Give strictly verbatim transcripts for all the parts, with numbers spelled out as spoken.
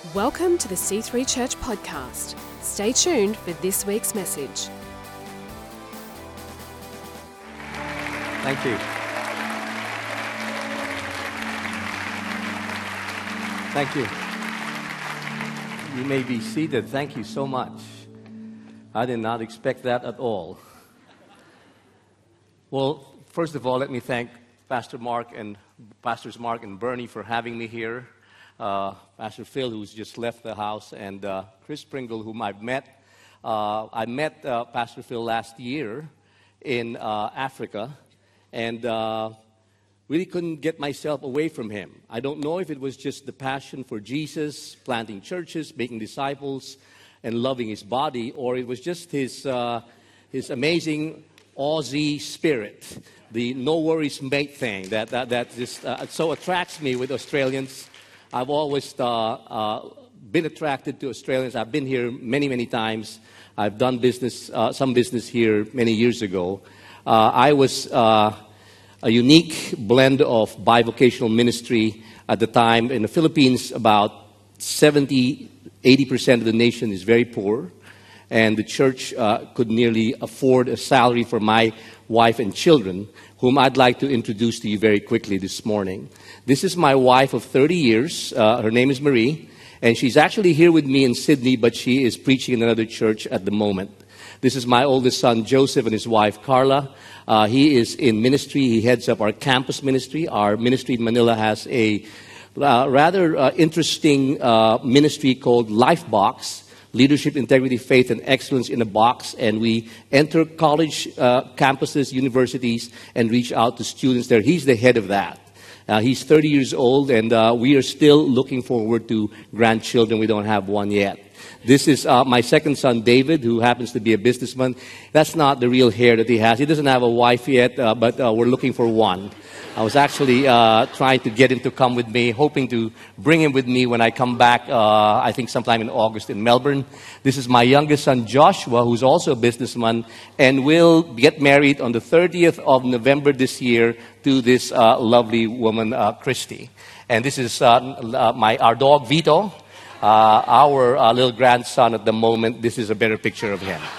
Welcome to the C three Church podcast. Stay tuned for this week's message. Thank you. Thank you. You may be seated. Thank you so much. I did not expect that at all. Well, first of all, let me thank Pastor Mark and Pastors Mark and Bernie for having me here. Uh, Pastor Phil, who's just left the house, and uh, Chris Pringle, whom I've met. Uh, I met uh, Pastor Phil last year in uh, Africa, and uh, really couldn't get myself away from him. I don't know if it was just the passion for Jesus, planting churches, making disciples, and loving his body, or it was just his uh, his amazing Aussie spirit, the no worries mate thing that that that just uh, so attracts me with Australians. I've always uh, uh, been attracted to Australians. I've been here many, many times. I've done business, uh, some business here many years ago. Uh, I was uh, a unique blend of bivocational ministry at the time. In the Philippines, about seventy, eighty percent of the nation is very poor. And the church uh, could nearly afford a salary for my wife and children, whom I'd like to introduce to you very quickly this morning. This is my wife of thirty years. Uh, her name is Marie, and she's actually here with me in Sydney, but she is preaching in another church at the moment. This is my oldest son, Joseph, and his wife, Carla. Uh, he is in ministry. He heads up our campus ministry. Our ministry in Manila has a uh, rather uh, interesting uh, ministry called Lifebox, Leadership, Integrity, Faith, and Excellence in a Box. And we enter college uh, campuses, universities, and reach out to students there. He's the head of that. Uh, he's thirty years old, and uh, we are still looking forward to grandchildren. We don't have one yet. This is uh, my second son, David, who happens to be a businessman. That's not the real hair that he has. He doesn't have a wife yet, uh, but uh, we're looking for one. I was actually uh, trying to get him to come with me, hoping to bring him with me when I come back, uh, I think sometime in August in Melbourne. This is my youngest son, Joshua, who's also a businessman, and will get married on the thirtieth of November this year to this uh, lovely woman, uh, Christy. And this is uh, uh, my our dog, Vito, uh, our uh, little grandson at the moment. This is a better picture of him.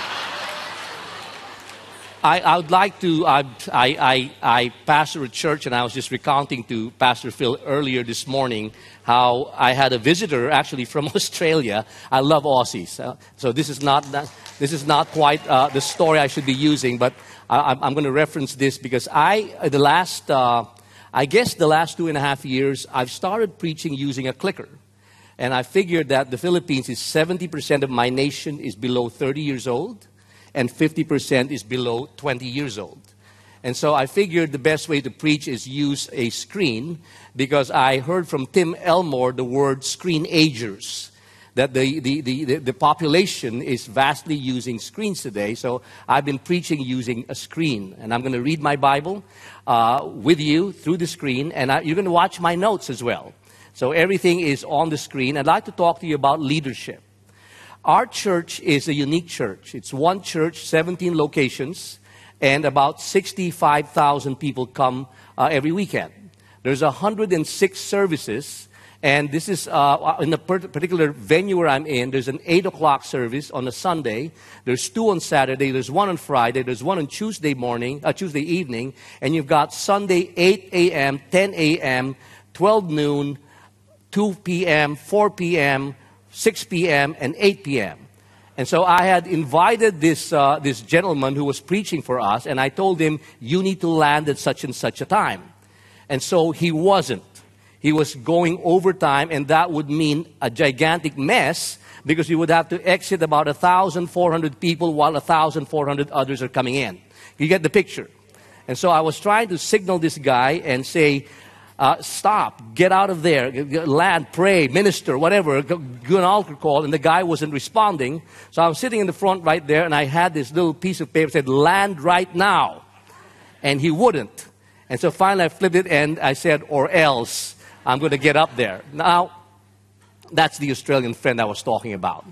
I, I would like to, I, I, I, I pastor a church, and I was just recounting to Pastor Phil earlier this morning how I had a visitor actually from Australia. I love Aussies. Uh, so this is not, this is not quite uh, the story I should be using, but I, I'm going to reference this because I, the last, uh, I guess the last two and a half years, I've started preaching using a clicker. And I figured that the Philippines is seventy percent of my nation is below thirty years old, and fifty percent is below twenty years old. And so I figured the best way to preach is use a screen, because I heard from Tim Elmore the word screen-agers, that the, the, the, the population is vastly using screens today. So I've been preaching using a screen. And I'm going to read my Bible uh, with you through the screen, and I, you're going to watch my notes as well. So everything is on the screen. I'd like to talk to you about leadership. Our church is a unique church. It's one church, seventeen locations, and about sixty-five thousand people come uh, every weekend. There's one hundred six services, and this is uh, in the particular venue where I'm in. There's an eight o'clock service on a Sunday. There's two on Saturday. There's one on Friday. There's one on Tuesday morning, uh, Tuesday evening, and you've got Sunday eight a.m., ten a.m., twelve noon, two p.m., four p.m., six p.m. and eight p.m. And so I had invited this uh, this gentleman who was preaching for us, and I told him, you need to land at such and such a time. And so he wasn't. He was going overtime, and that would mean a gigantic mess, because we would have to exit about one thousand four hundred people while one thousand four hundred others are coming in. You get the picture? And so I was trying to signal this guy and say, Uh, stop, get out of there, land, pray, minister, whatever, do an altar call, and the guy wasn't responding. So I was sitting in the front right there, and I had this little piece of paper that said, land right now. And he wouldn't. And so finally I flipped it, and I said, or else I'm going to get up there. Now, that's the Australian friend I was talking about.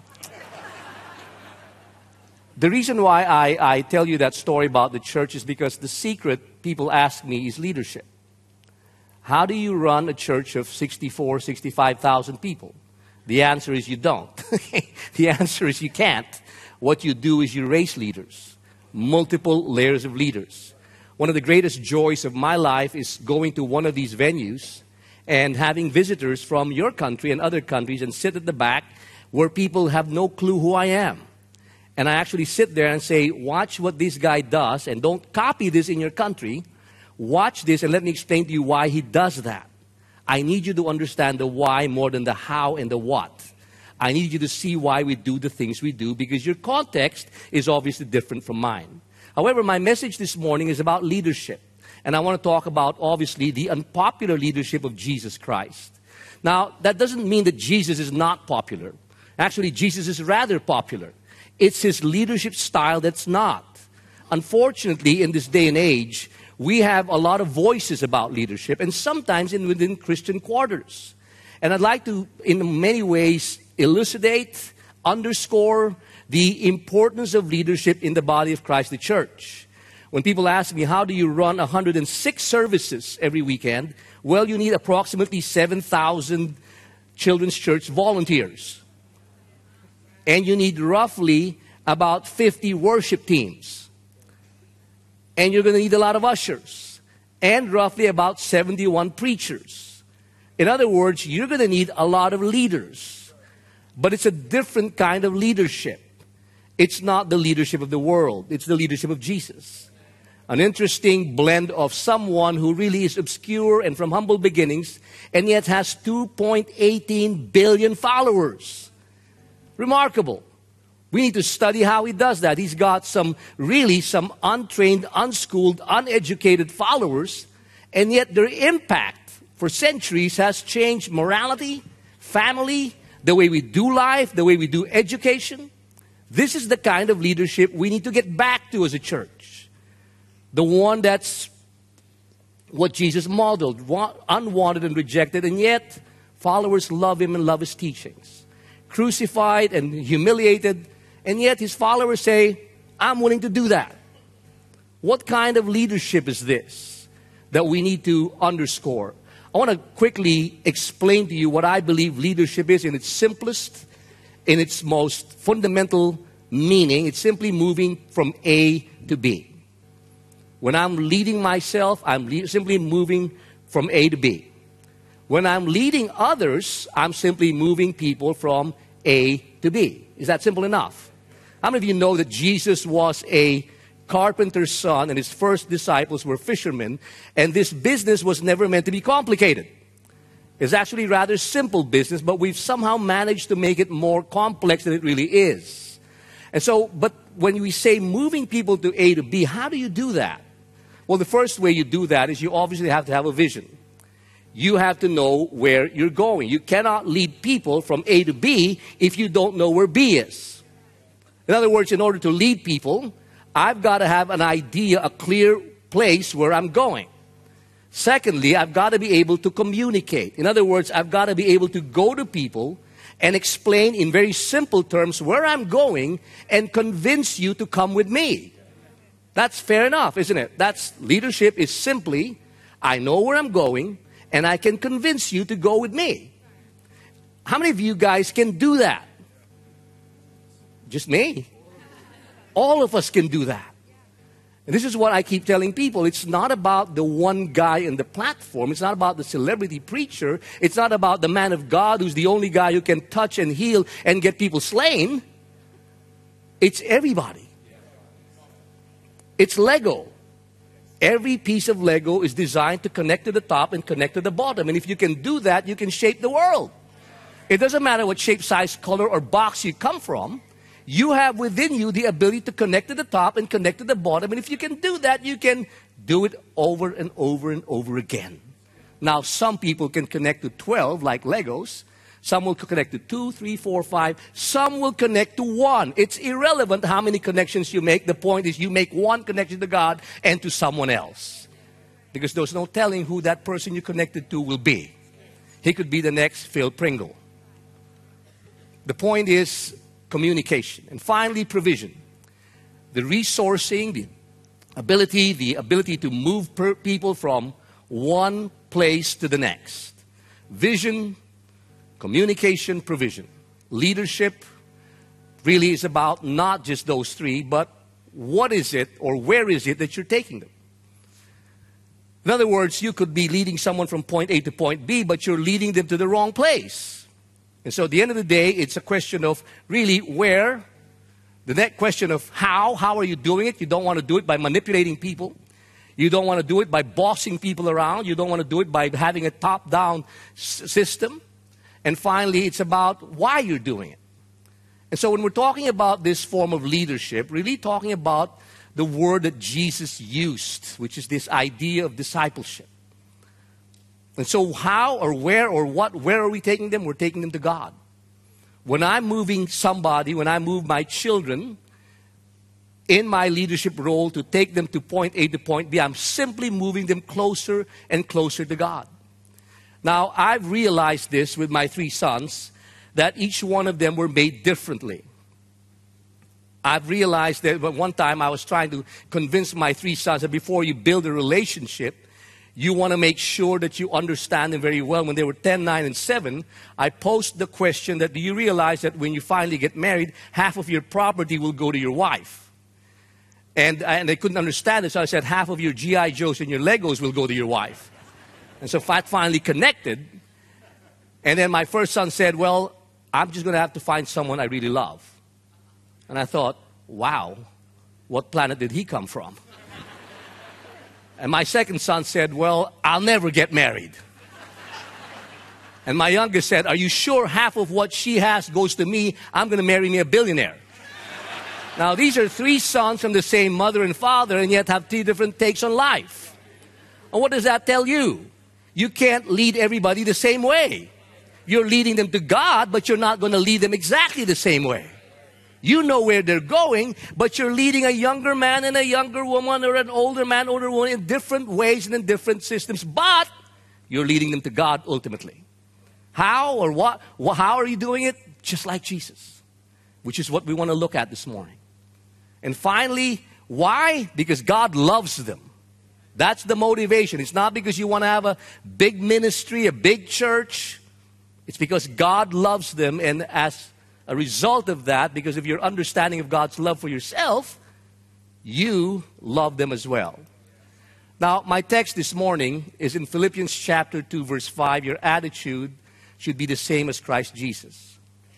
The reason why I, I tell you that story about the church is because the secret, people ask me, is leadership. How do you run a church of sixty-four, sixty-five thousand people? The answer is you don't. The answer is you can't. What you do is you raise leaders, multiple layers of leaders. One of the greatest joys of my life is going to one of these venues and having visitors from your country and other countries and sit at the back where people have no clue who I am. And I actually sit there and say, watch what this guy does, and don't copy this in your country. Watch this and let me explain to you why he does that. I need you to understand the why more than the how and the what. I need you to see why we do the things we do, because your context is obviously different from mine. However, my message this morning is about leadership. And I want to talk about, obviously, the unpopular leadership of Jesus Christ. Now, that doesn't mean that Jesus is not popular. Actually, Jesus is rather popular. It's his leadership style that's not. Unfortunately, in this day and age, we have a lot of voices about leadership, and sometimes in within Christian quarters. And I'd like to, in many ways, elucidate, underscore the importance of leadership in the body of Christ, the church. When people ask me, how do you run one hundred six services every weekend? Well, you need approximately seven thousand children's church volunteers. And you need roughly about fifty worship teams. And you're going to need a lot of ushers. And roughly about seventy-one preachers. In other words, you're going to need a lot of leaders. But it's a different kind of leadership. It's not the leadership of the world. It's the leadership of Jesus. An interesting blend of someone who really is obscure and from humble beginnings, and yet has two point one eight billion followers. Remarkable. We need to study how he does that. He's got some, really some untrained, unschooled, uneducated followers, and yet their impact for centuries has changed morality, family, the way we do life, the way we do education. This is the kind of leadership we need to get back to as a church. The one that's what Jesus modeled, unwanted and rejected, and yet followers love him and love his teachings. Crucified and humiliated, and yet his followers say, I'm willing to do that. What kind of leadership is this that we need to underscore? I want to quickly explain to you what I believe leadership is in its simplest, in its most fundamental meaning. It's simply moving from A to B. When I'm leading myself, I'm le- simply moving from A to B. When I'm leading others, I'm simply moving people from A to B. Is that simple enough? How many of you know that Jesus was a carpenter's son and his first disciples were fishermen, and this business was never meant to be complicated? It's actually rather simple business, but we've somehow managed to make it more complex than it really is. And so, but when we say moving people to A to B, how do you do that? Well, the first way you do that is you obviously have to have a vision. You have to know where you're going. You cannot lead people from A to B if you don't know where B is. In other words, in order to lead people, I've got to have an idea, a clear place where I'm going. Secondly, I've got to be able to communicate. In other words, I've got to be able to go to people and explain in very simple terms where I'm going and convince you to come with me. That's fair enough, isn't it? That's leadership is simply, I know where I'm going and I can convince you to go with me. How many of you guys can do that? Just me. All of us can do that. And this is what I keep telling people. It's not about the one guy in the platform. It's not about the celebrity preacher. It's not about the man of God who's the only guy who can touch and heal and get people slain. It's everybody. It's Lego. Every piece of Lego is designed to connect to the top and connect to the bottom. And if you can do that, you can shape the world. It doesn't matter what shape, size, color, or box you come from. You have within you the ability to connect to the top and connect to the bottom. And if you can do that, you can do it over and over and over again. Now, some people can connect to twelve like Legos. Some will connect to two, three, four, five. Some will connect to one. It's irrelevant how many connections you make. The point is you make one connection to God and to someone else. Because there's no telling who that person you connected to will be. He could be the next Phil Pringle. The point is communication. And finally, provision. The resourcing, the ability, the ability to move per people from one place to the next. Vision, communication, provision. Leadership really is about not just those three, but what is it or where is it that you're taking them? In other words, you could be leading someone from point A to point B, but you're leading them to the wrong place. And so at the end of the day, it's a question of really where, the next question of how, how are you doing it? You don't want to do it by manipulating people. You don't want to do it by bossing people around. You don't want to do it by having a top-down s- system. And finally, it's about why you're doing it. And so when we're talking about this form of leadership, really talking about the word that Jesus used, which is this idea of discipleship. And so how or where or what, where are we taking them? We're taking them to God. When I'm moving somebody, when I move my children in my leadership role to take them to point A to point B, I'm simply moving them closer and closer to God. Now, I've realized this with my three sons, that each one of them were made differently. I've realized that one time I was trying to convince my three sons that before you build a relationship, you want to make sure that you understand them very well. When they were ten, nine, and seven, I posed the question that do you realize that when you finally get married, half of your property will go to your wife? And, and they couldn't understand it, so I said half of your G I Joes and your Legos will go to your wife. And so that finally connected. And then my first son said, well, I'm just going to have to find someone I really love. And I thought, wow, what planet did he come from? And my second son said, well, I'll never get married. And my youngest said, are you sure half of what she has goes to me? I'm going to marry me a billionaire. Now, these are three sons from the same mother and father, and yet have three different takes on life. And what does that tell you? You can't lead everybody the same way. You're leading them to God, but you're not going to lead them exactly the same way. You know where they're going, but you're leading a younger man and a younger woman or an older man, older woman in different ways and in different systems. But you're leading them to God ultimately. How or what? How are you doing it? Just like Jesus, which is what we want to look at this morning. And finally, why? Because God loves them. That's the motivation. It's not because you want to have a big ministry, a big church. It's because God loves them, and as a result of that, because of your understanding of God's love for yourself, you love them as well. Now, my text this morning is in Philippians chapter two, verse five. Your attitude should be the same as Christ Jesus.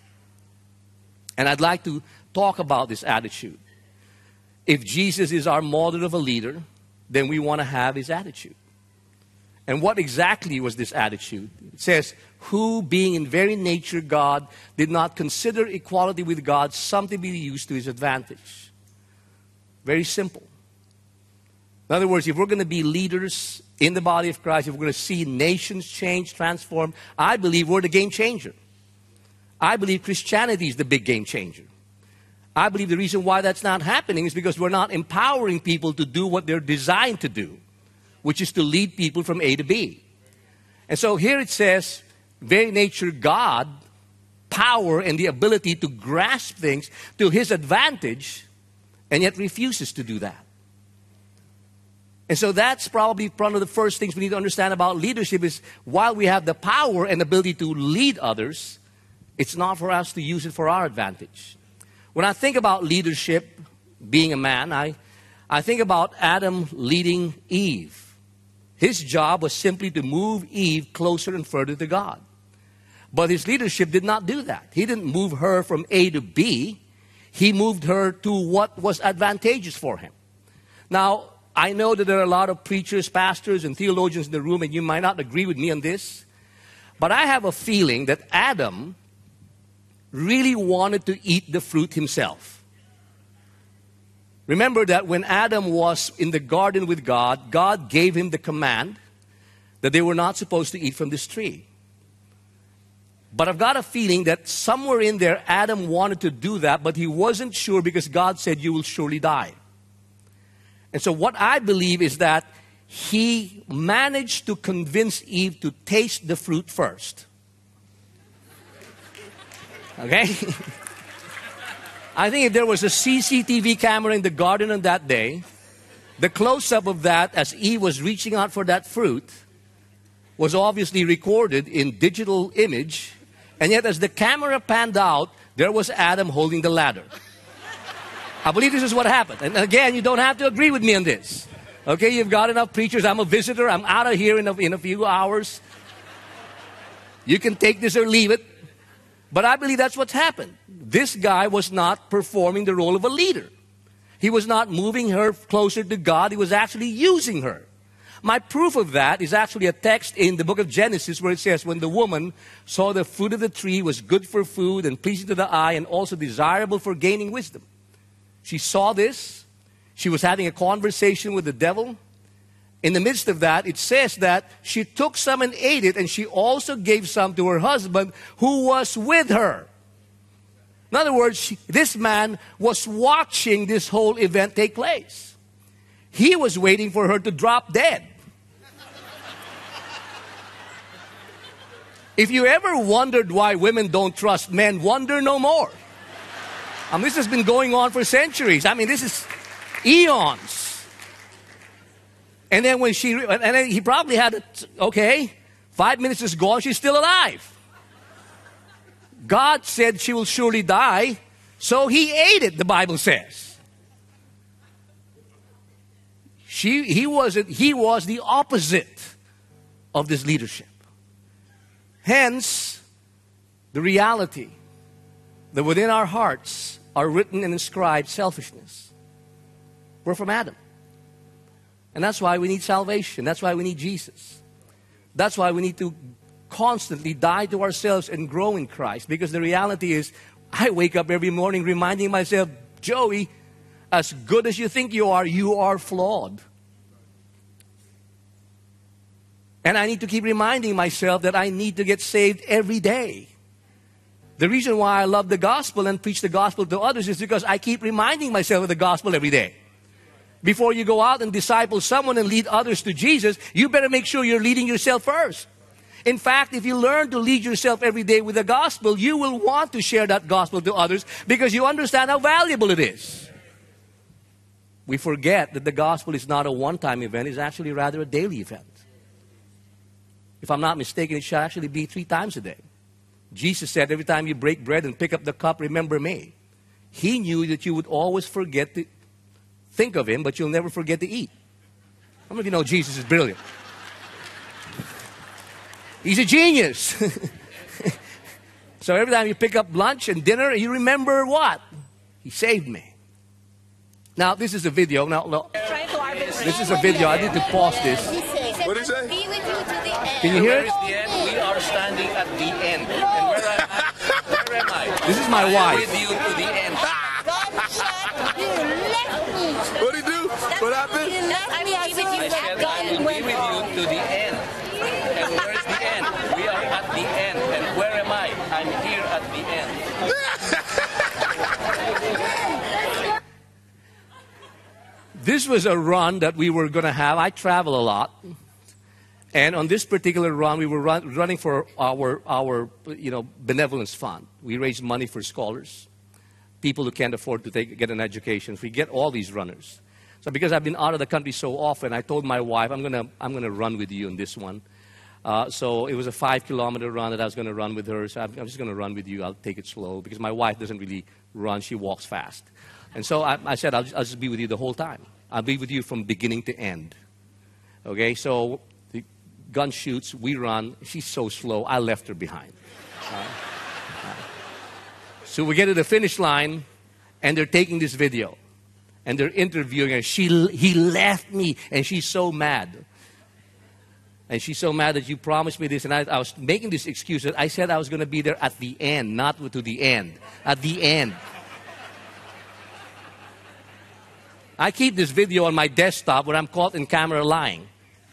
And I'd like to talk about this attitude. If Jesus is our model of a leader, then we want to have his attitude. And what exactly was this attitude? It says, who being in very nature God did not consider equality with God something to be used to his advantage. Very simple. In other words, if we're going to be leaders in the body of Christ, if we're going to see nations change, transform, I believe we're the game changer. I believe Christianity is the big game changer. I believe the reason why that's not happening is because we're not empowering people to do what they're designed to do, which is to lead people from A to B. And so here it says, very nature God, power and the ability to grasp things to his advantage, and yet refuses to do that. And so that's probably one of the first things we need to understand about leadership is while we have the power and ability to lead others, it's not for us to use it for our advantage. When I think about leadership, being a man, I, I think about Adam leading Eve. His job was simply to move Eve closer and further to God. But his leadership did not do that. He didn't move her from A to B. He moved her to what was advantageous for him. Now, I know that there are a lot of preachers, pastors, and theologians in the room, and you might not agree with me on this. But I have a feeling that Adam really wanted to eat the fruit himself. Remember that when Adam was in the garden with God, God gave him the command that they were not supposed to eat from this tree. But I've got a feeling that somewhere in there, Adam wanted to do that, but he wasn't sure because God said, you will surely die. And so what I believe is that he managed to convince Eve to taste the fruit first. Okay? I think if there was a C C T V camera in the garden on that day, the close-up of that as Eve was reaching out for that fruit was obviously recorded in digital image, And yet as the camera panned out, there was Adam holding the ladder. I believe this is what happened. And again, you don't have to agree with me on this. Okay, you've got enough preachers. I'm a visitor. I'm out of here in a, in a few hours. You can take this or leave it. But I believe that's what's happened. This guy was not performing the role of a leader. He was not moving her closer to God. He was actually using her. My proof of that is actually a text in the book of Genesis where it says, when the woman saw the fruit of the tree was good for food and pleasing to the eye and also desirable for gaining wisdom. She saw this. She was having a conversation with the devil. In the midst of that, it says that she took some and ate it, and she also gave some to her husband who was with her. In other words, she, this man was watching this whole event take place. He was waiting for her to drop dead. If you ever wondered why women don't trust men, wonder no more. I mean, this has been going on for centuries. I mean, this is eons. And then when she, and then he probably had, it, okay, five minutes is gone, she's still alive. God said she will surely die, so he ate it, the Bible says. She, he, was, he was the opposite of this leadership. Hence, the reality that within our hearts are written and inscribed selfishness. We're from Adam. And that's why we need salvation. That's why we need Jesus. That's why we need to constantly die to ourselves and grow in Christ. Because the reality is, I wake up every morning reminding myself, Joey, as good as you think you are, you are flawed. And I need to keep reminding myself that I need to get saved every day. The reason why I love the gospel and preach the gospel to others is because I keep reminding myself of the gospel every day. Before you go out and disciple someone and lead others to Jesus, you better make sure you're leading yourself first. In fact, if you learn to lead yourself every day with the gospel, you will want to share that gospel to others because you understand how valuable it is. We forget that the gospel is not a one-time event, it's actually rather a daily event. If I'm not mistaken, it should actually be three times a day. Jesus said, every time you break bread and pick up the cup, remember me. He knew that you would always forget to think of Him, but you'll never forget to eat. How many of you know Jesus is brilliant? He's a genius. So every time you pick up lunch and dinner, you remember what? He saved me. Now, this is a video. Now, no, this is a video. I need to pause this. What did he say? Be with you to the end. Can you hear it? Where is the end? We are standing at the end. And where am I? Where am I? This is my I wife. With you to the end. God shot you, left me. What did he do? What happened? You left me as soon I as said that I gun will be went with off. you to the end. And where is the end? We are at the end. And where am I? I'm here at the end. This was a run that we were going to have. I travel a lot. And on this particular run, we were run, running for our, our you know, benevolence fund. We raise money for scholars, people who can't afford to take, get an education. We get all these runners. So because I've been out of the country so often, I told my wife, I'm going to I'm gonna run with you in this one. Uh, so it was a five-kilometer run that I was going to run with her. So I'm, I'm just going to run with you. I'll take it slow. Because my wife doesn't really run. She walks fast. And so I, I said, I'll just, I'll just be with you the whole time. I'll be with you from beginning to end. Okay, so the gun shoots, we run. She's so slow, I left her behind. Uh, uh, so we get to the finish line, and they're taking this video. And they're interviewing her. She, he left me, and she's so mad. And she's so mad that you promised me this. And I, I was making this excuse. I said I was going to be there at the end, not to the end. At the end. I keep this video on my desktop where I'm caught in camera lying.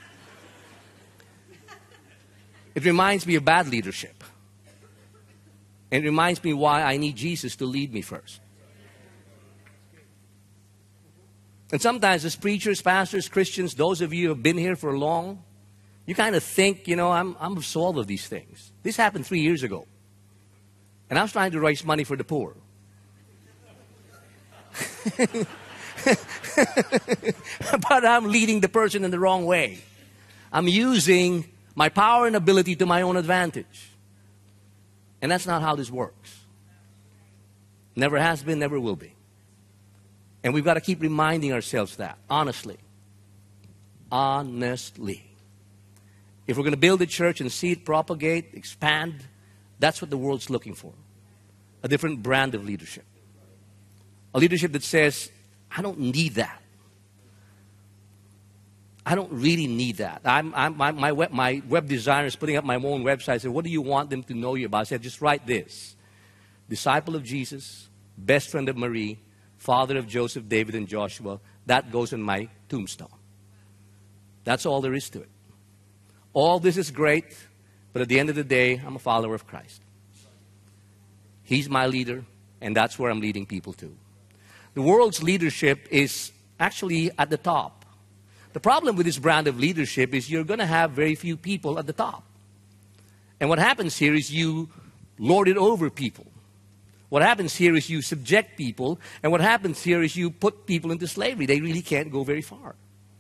It reminds me of bad leadership. It reminds me why I need Jesus to lead me first. And sometimes as preachers, pastors, Christians, those of you who have been here for long, you kind of think, you know, I'm, I'm absolved of these things. This happened three years ago. And I was trying to raise money for the poor. But I'm leading the person in the wrong way. I'm using my power and ability to my own advantage. And that's not how this works. Never has been, never will be. And we've got to keep reminding ourselves that, honestly. Honestly. If we're going to build a church and see it propagate, expand, that's what the world's looking for. A different brand of leadership. A leadership that says, I don't need that. I don't really need that. I'm, I'm, my, my, web, my web designer is putting up my own website. I said, what do you want them to know you about? I said, just write this. Disciple of Jesus, best friend of Marie, father of Joseph, David, and Joshua. That goes on my tombstone. That's all there is to it. All this is great, but at the end of the day, I'm a follower of Christ. He's my leader, and that's where I'm leading people to. The world's leadership is actually at the top. The problem with this brand of leadership is you're going to have very few people at the top. And what happens here is you lord it over people. What happens here is you subject people, and what happens here is you put people into slavery. They really can't go very far.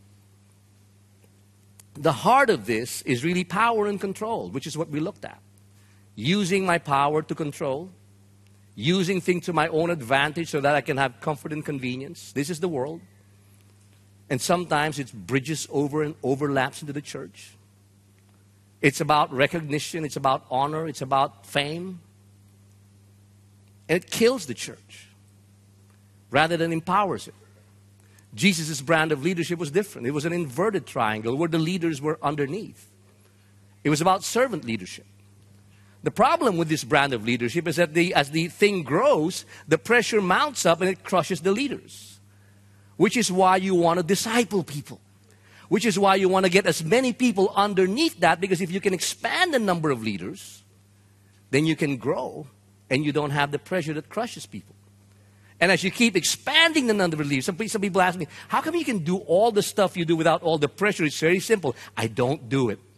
The heart of this is really power and control, which is what we looked at. Using my power to control, using things to my own advantage so that I can have comfort and convenience. This is the world. And sometimes it bridges over and overlaps into the church. It's about recognition, it's about honor, it's about fame. And it kills the church rather than empowers it. Jesus' brand of leadership was different. It was an inverted triangle where the leaders were underneath. It was about servant leadership. The problem with this brand of leadership is that the, as the thing grows, the pressure mounts up and it crushes the leaders. Which is why you want to disciple people. Which is why you want to get as many people underneath that, because if you can expand the number of leaders, then you can grow and you don't have the pressure that crushes people. And as you keep expanding the number of leaders, some, some people ask me, how come you can do all the stuff you do without all the pressure? It's very simple. I don't do it.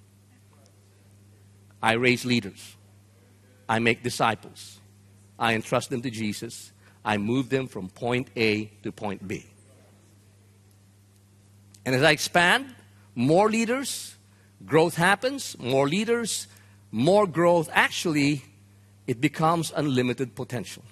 I raise leaders. I make disciples. I entrust them to Jesus. I move them from point A to point B. And as I expand, more leaders, growth happens, more leaders, more growth. Actually, it becomes unlimited potential.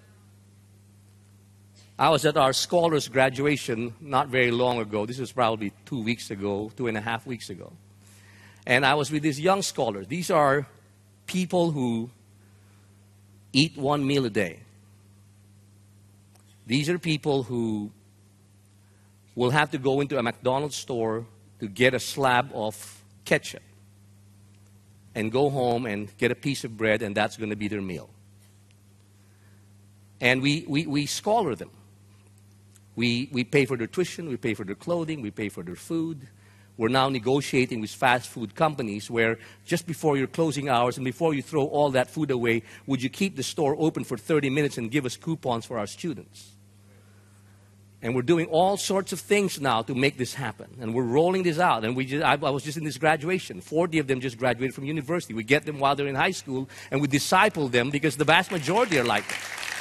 I was at our scholars' graduation not very long ago. This was probably two weeks ago, two and a half weeks ago. And I was with these young scholars. These are people who eat one meal a day. These are people who will have to go into a McDonald's store to get a slab of ketchup and go home and get a piece of bread, and that's going to be their meal. And we, we, we scholar them. We, we pay for their tuition, we pay for their clothing, we pay for their food. We're now negotiating with fast food companies where just before your closing hours and before you throw all that food away, would you keep the store open for thirty minutes and give us coupons for our students? And we're doing all sorts of things now to make this happen. And we're rolling this out. And we just, I, I was just in this graduation. forty of them just graduated from university. We get them while they're in high school, and we disciple them because the vast majority are like that.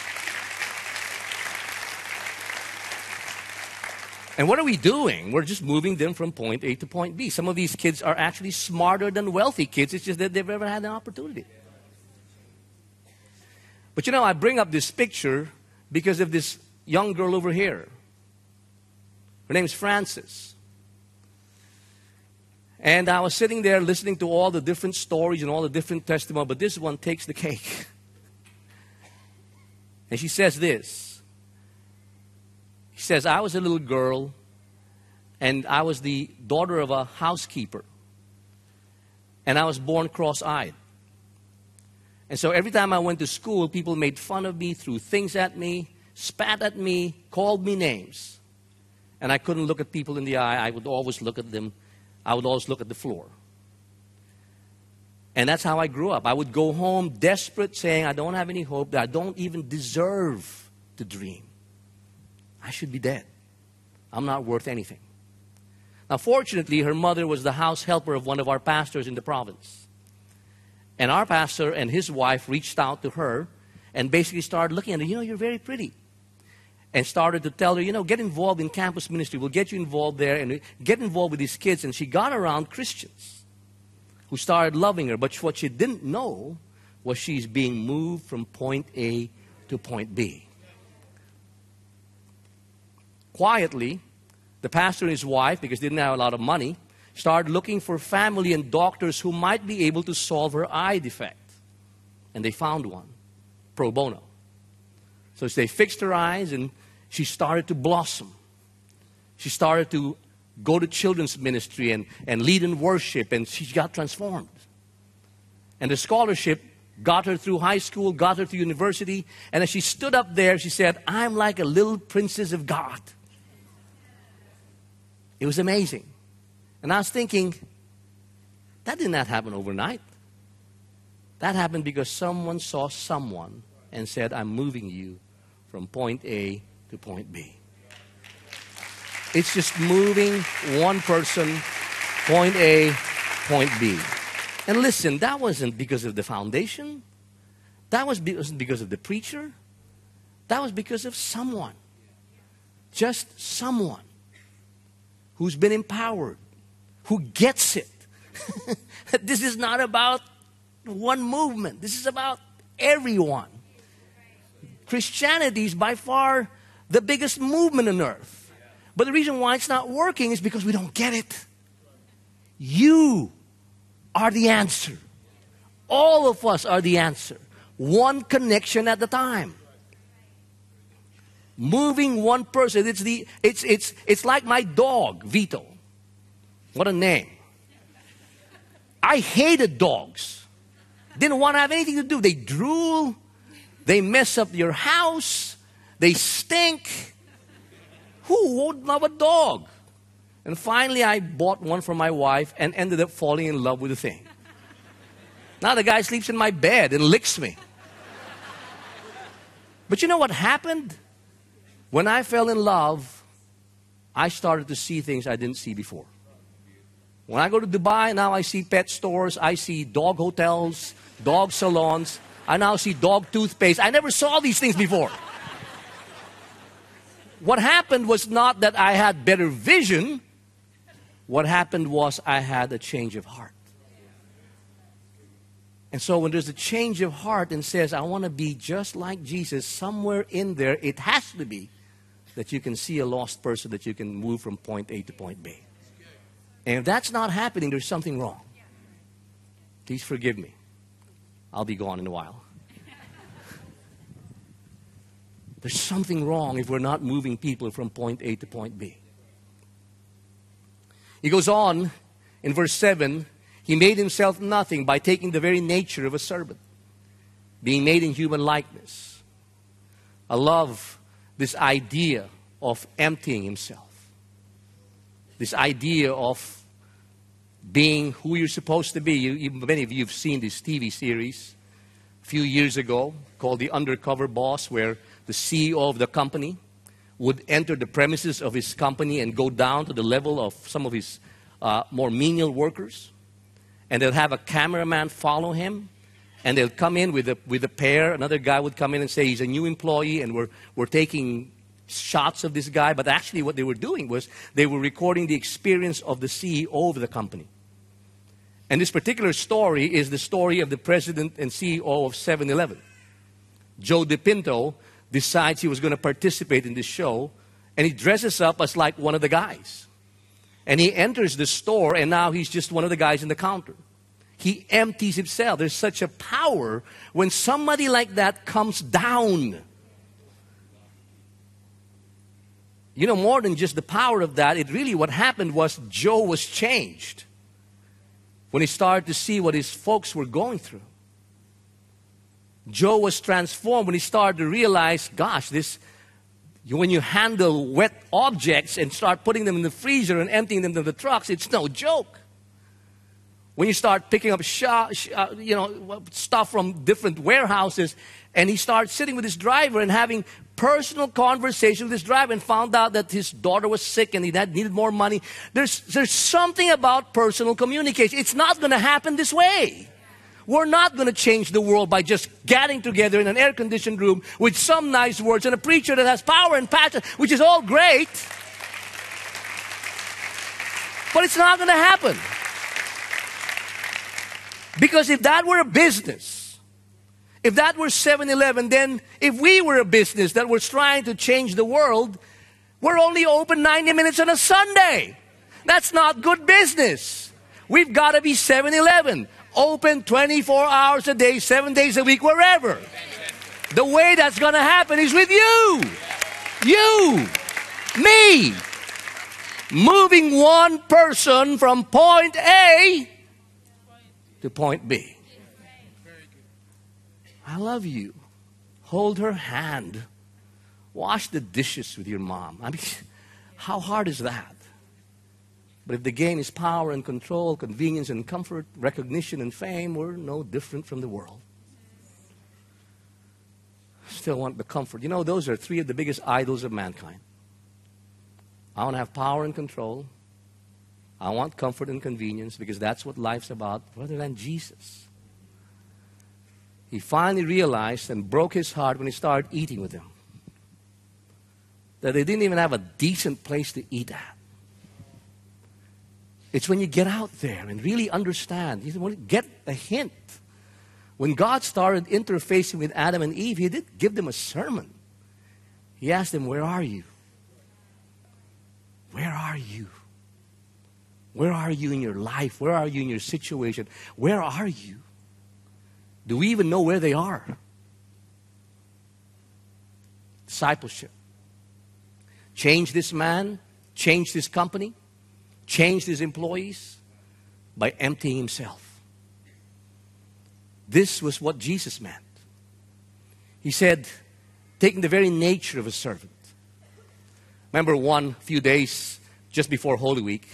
And what are we doing? We're just moving them from point A to point B. Some of these kids are actually smarter than wealthy kids. It's just that they've never had an opportunity. But you know, I bring up this picture because of this young girl over here. Her name's Frances. And I was sitting there listening to all the different stories and all the different testimonies, but this one takes the cake. And she says this. She says, I was a little girl, and I was the daughter of a housekeeper. And I was born cross-eyed. And so every time I went to school, people made fun of me, threw things at me, spat at me, called me names. And I couldn't look at people in the eye. I would always look at them. I would always look at the floor. And that's how I grew up. I would go home desperate, saying, I don't have any hope, that I don't even deserve to dream. I should be dead. I'm not worth anything. Now, fortunately, her mother was the house helper of one of our pastors in the province. And our pastor and his wife reached out to her and basically started looking at her. You know, you're very pretty. And started to tell her, you know, get involved in campus ministry. We'll get you involved there and get involved with these kids. And she got around Christians who started loving her. But what she didn't know was she's being moved from point A to point B. Quietly, the pastor and his wife, because they didn't have a lot of money, started looking for family and doctors who might be able to solve her eye defect. And they found one, pro bono. So they fixed her eyes and she started to blossom. She started to go to children's ministry and, and lead in worship, and she got transformed. And the scholarship got her through high school, got her through university, and as she stood up there, she said, I'm like a little princess of God. It was amazing. And I was thinking, that did not happen overnight. That happened because someone saw someone and said, I'm moving you from point A to point B. It's just moving one person, point A, point B. And listen, that wasn't because of the foundation. That was be- wasn't because of the preacher. That was because of someone. Just someone who's been empowered, who gets it. This is not about one movement. This is about everyone. Christianity is by far the biggest movement on earth. But the reason why it's not working is because we don't get it. You are the answer. All of us are the answer. One connection at a time. Moving one person. It's the it's it's it's like my dog, Vito. What a name. I hated dogs. Didn't want to have anything to do. They drool. They mess up your house. They stink. Who would love a dog? And finally, I bought one for my wife and ended up falling in love with the thing. Now the guy sleeps in my bed and licks me. But you know what happened? When I fell in love, I started to see things I didn't see before. When I go to Dubai, now I see pet stores, I see dog hotels, dog salons. I now see dog toothpaste. I never saw these things before. What happened was not that I had better vision. What happened was I had a change of heart. And so when there's a change of heart and says, I want to be just like Jesus, somewhere in there, it has to be that you can see a lost person, that you can move from point A to point B. And if that's not happening, there's something wrong. Please forgive me. I'll be gone in a while. There's something wrong if we're not moving people from point A to point B. He goes on in verse seven, he made himself nothing by taking the very nature of a servant, being made in human likeness. I love this idea of emptying himself. This idea of being who you're supposed to be. You, you, many of you have seen this T V series a few years ago called The Undercover Boss, where the C E O of the company would enter the premises of his company and go down to the level of some of his uh, more menial workers. And they'll have a cameraman follow him. And they'll come in with a, with a pair. Another guy would come in and say, he's a new employee and we're, we're taking shots of this guy. But actually what they were doing was they were recording the experience of the C E O of the company. And this particular story is the story of the president and C E O of seven eleven. Joe DePinto decides he was going to participate in this show, and he dresses up as like one of the guys. And he enters the store, and now he's just one of the guys in the counter. He empties himself. There's such a power when somebody like that comes down. You know, more than just the power of that, it really, what happened was Joe was changed when he started to see what his folks were going through. Joe was transformed when he started to realize, gosh, this, when you handle wet objects and start putting them in the freezer and emptying them to the trucks, it's no joke. When you start picking up sh- sh- uh, you know, stuff from different warehouses, and he starts sitting with his driver and having personal conversation with his driver and found out that his daughter was sick and he had needed more money. There's, there's something about personal communication. It's not going to happen this way. We're not going to change the world by just getting together in an air-conditioned room with some nice words and a preacher that has power and passion, which is all great. But it's not going to happen. Because if that were a business, If that were seven eleven, then if we were a business that was trying to change the world, we're only open ninety minutes on a Sunday. That's not good business. We've got to be seven eleven. Open twenty-four hours a day, seven days a week, wherever. The way that's going to happen is with you. You. Me. Moving one person from point A to point B. I love you. Hold her hand. Wash the dishes with your mom. I mean, how hard is that? But if the gain is power and control, convenience and comfort, recognition and fame, we're no different from the world. Still want the comfort. You know, those are three of the biggest idols of mankind. I want to have power and control. I want comfort and convenience because that's what life's about, rather than Jesus. He finally realized and broke his heart when he started eating with them, that they didn't even have a decent place to eat at. It's when you get out there and really understand, you get a hint. When God started interfacing with Adam and Eve, he didn't give them a sermon. He asked them, where are you? Where are you? Where are you in your life? Where are you in your situation? Where are you? Do we even know where they are? Discipleship. Change this man, change this company, change his employees by emptying himself. This was what Jesus meant. He said, taking the very nature of a servant. Remember one few days just before Holy Week,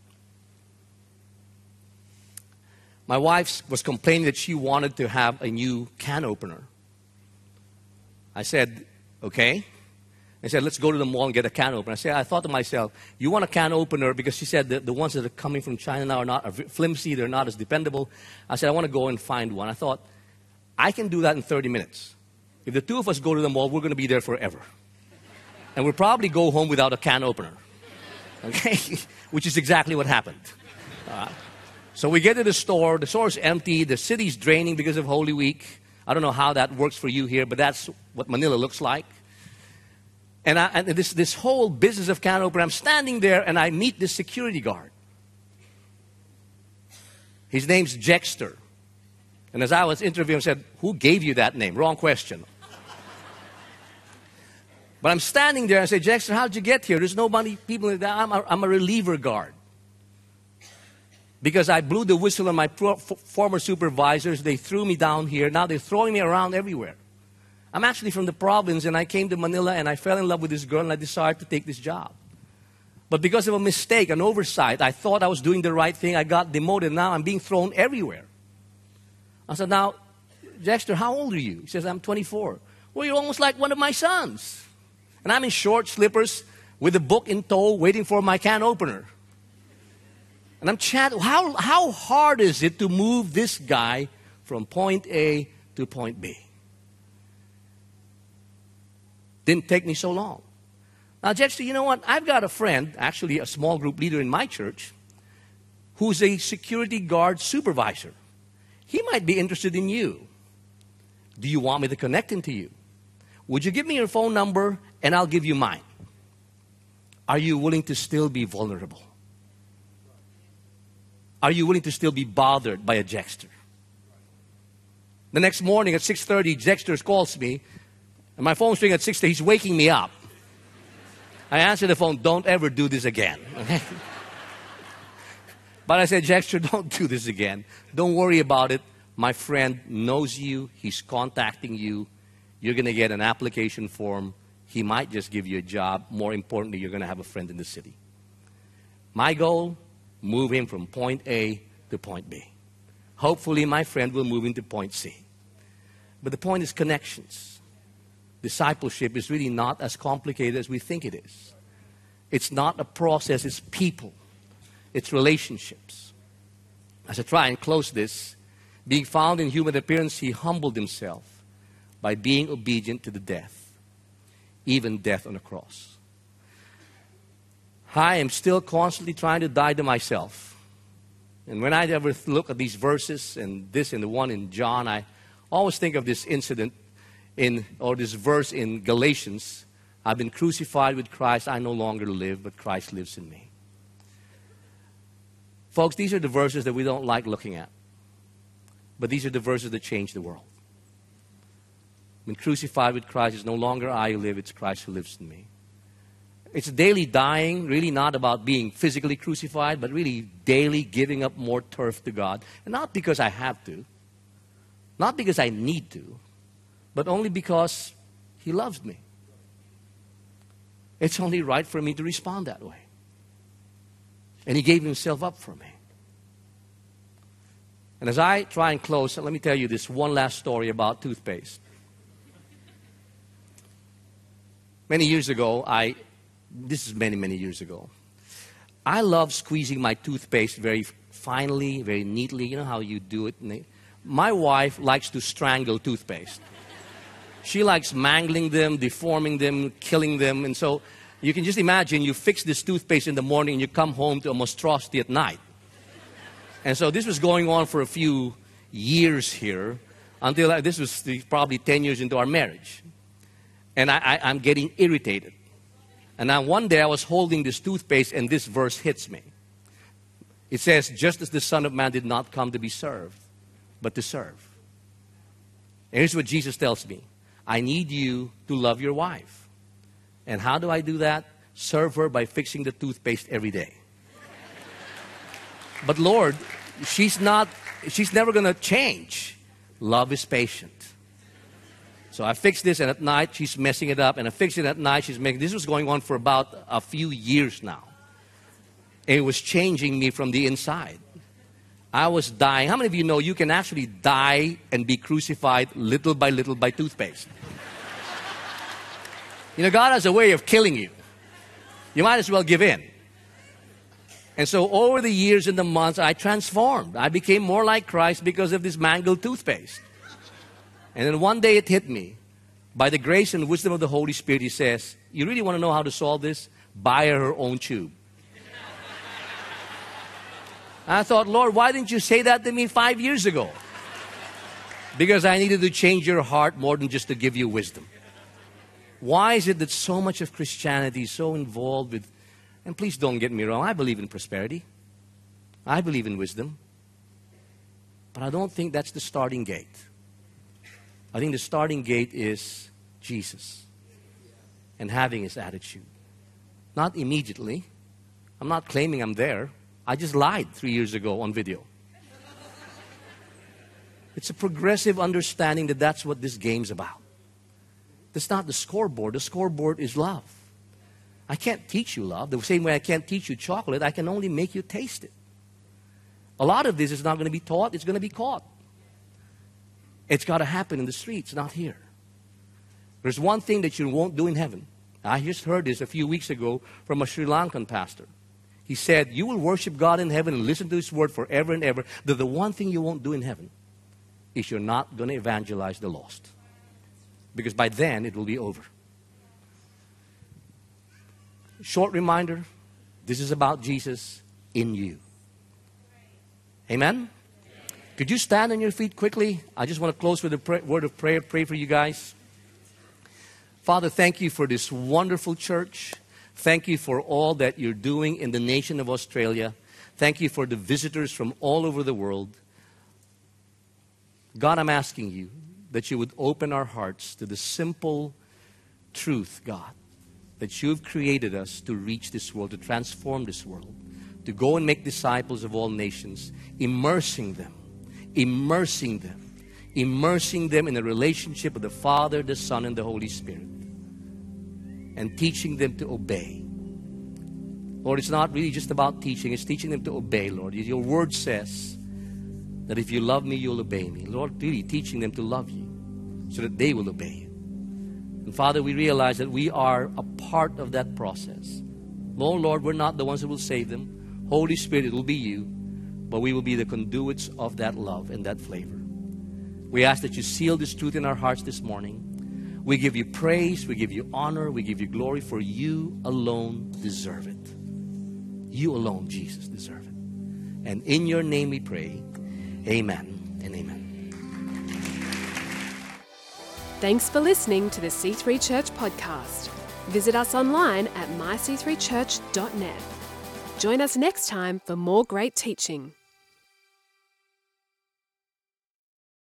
my wife was complaining that she wanted to have a new can opener. I said, okay. I said, let's go to the mall and get a can opener. I said, I thought to myself, you want a can opener because she said that the ones that are coming from China now are not are flimsy, they're not as dependable. I said, I want to go and find one. I thought, I can do that in thirty minutes. If the two of us go to the mall, we're going to be there forever. And we'll probably go home without a can opener. Okay? Which is exactly what happened. Uh, so we get to the store, the store's empty, the city's draining because of Holy Week. I don't know how that works for you here, but that's what Manila looks like. And, I, and this, this whole business of can opener, I'm standing there and I meet this security guard. His name's Jexter. And as I was interviewing him, I said, who gave you that name? Wrong question. But I'm standing there and I say, Jexter, how'd you get here? There's nobody, people, I'm a, I'm a reliever guard. Because I blew the whistle on my pro, f- former supervisors, they threw me down here. Now they're throwing me around everywhere. I'm actually from the province and I came to Manila and I fell in love with this girl and I decided to take this job. But because of a mistake, an oversight, I thought I was doing the right thing. I got demoted. Now I'm being thrown everywhere. I said, now, Jexter, how old are you? He says, I'm twenty-four. Well, you're almost like one of my sons. And I'm in short slippers with a book in tow waiting for my can opener. And I'm chatting. How, how hard is it to move this guy from point A to point B? Didn't take me so long. Now, Jexter, you know what? I've got a friend, actually a small group leader in my church, who's a security guard supervisor. He might be interested in you. Do you want me to connect him to you? Would you give me your phone number and I'll give you mine? Are you willing to still be vulnerable? Are you willing to still be bothered by a Jexter? The next morning at six thirty, Jexter calls me, and my phone's ringing at six thirty. He's waking me up. I answer the phone, don't ever do this again. Okay? But I said, Jexter, don't do this again. Don't worry about it. My friend knows you. He's contacting you. You're going to get an application form. He might just give you a job. More importantly, you're going to have a friend in the city. My goal, move him from point A to point B. Hopefully, my friend will move into point C. But the point is connections. Discipleship is really not as complicated as we think it is. It's not a process, it's people. It's relationships. As I try and close this, being found in human appearance, he humbled himself by being obedient to the death, even death on a cross. I am still constantly trying to die to myself. And when I ever look at these verses, and this and the one in John, I I always think of this incident in, or this verse in Galatians. I've been crucified with Christ. I no longer live, but Christ lives in me. Folks, these are the verses that we don't like looking at. But these are the verses that change the world. I've been crucified with Christ. It's no longer I who live, it's Christ who lives in me. It's daily dying, really not about being physically crucified, but really daily giving up more turf to God. And not because I have to, not because I need to, but only because He loves me. It's only right for me to respond that way. And He gave Himself up for me. And as I try and close, let me tell you this one last story about toothpaste. Many years ago, I, this is many, many years ago, I love squeezing my toothpaste very finely, very neatly. You know how you do it? My wife likes to strangle toothpaste. She likes mangling them, deforming them, killing them. And so you can just imagine you fix this toothpaste in the morning and you come home to a monstrosity at night. And so this was going on for a few years here until I, this was the, probably ten years into our marriage. And I, I, I'm getting irritated. And now one day I was holding this toothpaste and this verse hits me. It says, just as the Son of Man did not come to be served, but to serve. And here's what Jesus tells me. I need you to love your wife. And how do I do that? Serve her by fixing the toothpaste every day. But Lord, she's not, she's never going to change. Love is patient. So I fix this, and at night she's messing it up, and I fix it at night, she's making, this was going on for about a few years now. It was changing me from the inside. I was dying. How many of you know you can actually die and be crucified little by little by toothpaste? You know, God has a way of killing you. You might as well give in. And so over the years and the months, I transformed. I became more like Christ because of this mangled toothpaste. And then one day it hit me. By the grace and wisdom of the Holy Spirit, He says, you really want to know how to solve this? Buy her her own tube. I thought, Lord, why didn't you say that to me five years ago? Because I needed to change your heart more than just to give you wisdom. Why is it that so much of Christianity is so involved with, and please don't get me wrong, I believe in prosperity. I believe in wisdom. But I don't think that's the starting gate. I think the starting gate is Jesus and having His attitude. Not immediately. I'm not claiming I'm there. I just lied three years ago on video. It's a progressive understanding that that's what this game's about. That's not the scoreboard. The scoreboard is love. I can't teach you love. The same way I can't teach you chocolate, I can only make you taste it. A lot of this is not going to be taught. It's going to be caught. It's got to happen in the streets, not here. There's one thing that you won't do in heaven. I just heard this a few weeks ago from a Sri Lankan pastor. He said, you will worship God in heaven and listen to His word forever and ever. That the one thing you won't do in heaven is you're not going to evangelize the lost. Because by then, it will be over. Short reminder, this is about Jesus in you. Amen? Could you stand on your feet quickly? I just want to close with a pray, word of prayer. Pray for you guys. Father, thank you for this wonderful church. Thank you for all that you're doing in the nation of Australia. Thank you for the visitors from all over the world. God, I'm asking you that you would open our hearts to the simple truth, God, that you've created us to reach this world, to transform this world, to go and make disciples of all nations, immersing them, immersing them, immersing them in a relationship with the Father, the Son, and the Holy Spirit, and teaching them to obey. Lord, it's not really just about teaching, it's teaching them to obey, Lord. Your word says that if you love me, you'll obey me. Lord, really teaching them to love you so that they will obey you. And Father, we realize that we are a part of that process. No, Lord, we're not the ones who will save them. Holy Spirit, it will be you, but we will be the conduits of that love and that flavor. We ask that you seal this truth in our hearts this morning. We give you praise, we give you honor, we give you glory, for you alone deserve it. You alone, Jesus, deserve it. And in your name we pray, amen and amen. Thanks for listening to the C three Church podcast. Visit us online at my c three church dot net. Join us next time for more great teaching.